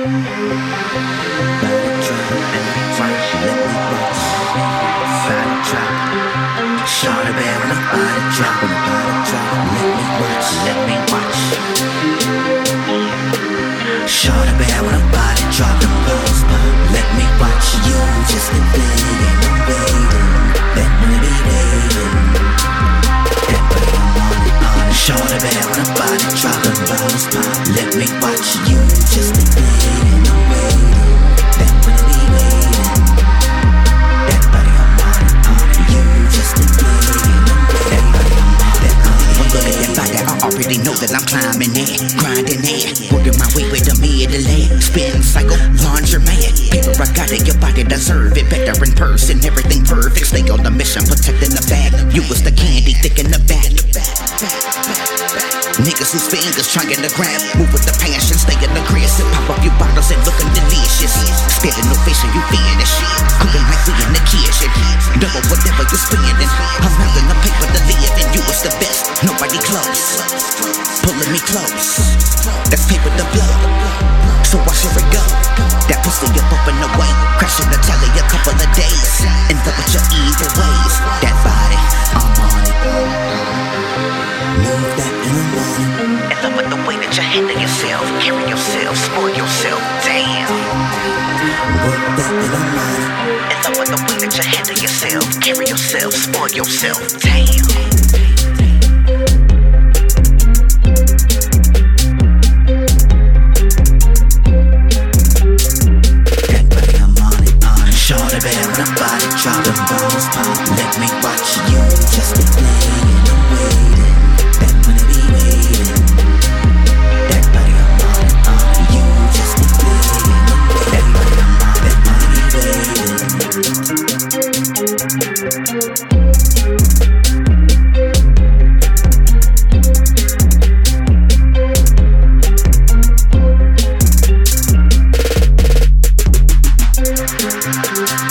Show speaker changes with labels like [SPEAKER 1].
[SPEAKER 1] Shorty bad when the body drop, let me watch. Shorty bad when the body drop, let me watch. You just been playing and waiting, that money waiting, that money I'm on it. Shorty bad when the body drop, let me watch. You just been playing and waiting, that money waiting, that money I'm on it. You just been playing. Look at that body, I already know that I'm climbing in, grinding in, working my way with the middle spin cycle, laundromat. Paper, I got it, your body deserve it. Better in person, everything perfect. Stay on the mission, protecting the bag. You was the candy, thick in the back. Niggas whose fingers trying to grab, move with the passion, stay in the aggressive. Pop up your bottles and looking delicious. Spitting no fish and you feeling that shit. Cooking like we in the kitchen. Double whatever you're spending. I'm out in the paper to live and you was the best. Nobody close, pulling me close. That's paper to blow. So watch it go. That pussy up and away, crashing the telly a couple of days. In love with your evil ways. That body, I'm on it. Move that in the morning. In love with the way that you handle yourself, carry yourself, spoil yourself. Damn. Work that in the morning. In love with the way that you handle yourself, carry yourself, spoil yourself. Damn. Shorty bad when the body drop, the balls pop. Let me watch you just be playing and waiting. That money be waiting. That body I'm on it. You just be playing and waiting. That body I'm on it. That money be waiting.